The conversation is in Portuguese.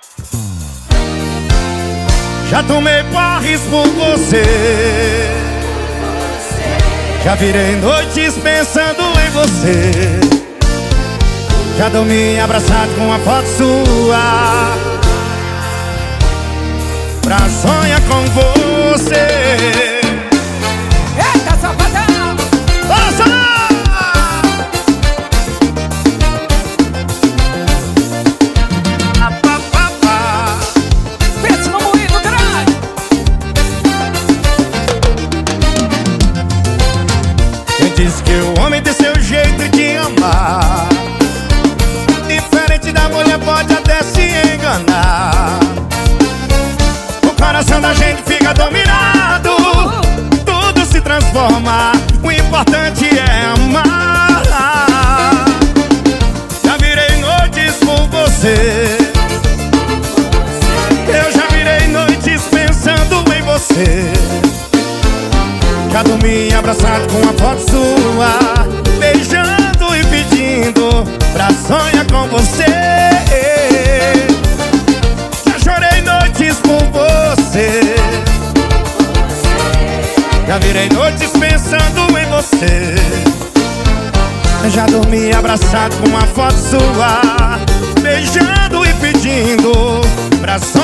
Já tomei porres por você, já virei noites pensando em você, já dormi abraçado com uma foto sua, pra sonhar com você. Eita, safadão! Nossa! Pensa no moído, caralho! Quem disse que o homem tem seu jeito de amar, diferente da mulher pode até se enganar. O coração da gente fica dominado, tudo se transforma, o importante é amar. Já virei noites por você, eu já virei noites pensando em você, já dormi abraçado com uma foto sua, beijando e pedindo pra sonhar com você. Já chorei noites por você, já virei noites pensando em você, já dormi abraçado com uma foto sua, beijando e pedindo pra sonhar